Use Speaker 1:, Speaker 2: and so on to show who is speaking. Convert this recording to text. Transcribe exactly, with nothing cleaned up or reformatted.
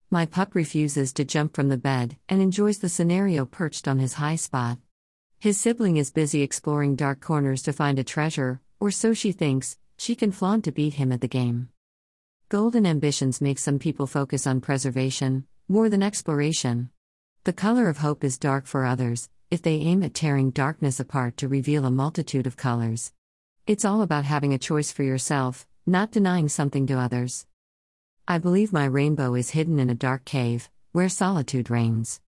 Speaker 1: My pup refuses to jump from the bed and enjoys the scenario perched on his high spot. His sibling is busy exploring dark corners to find a treasure, or so she thinks. She can flaunt to beat him at the game. Golden ambitions make some people focus on preservation more than exploration. The color of hope is dark for others, if they aim at tearing darkness apart to reveal a multitude of colors. It's all about having a choice for yourself, not denying something to others. I believe my rainbow is hidden in a dark cave, where solitude reigns.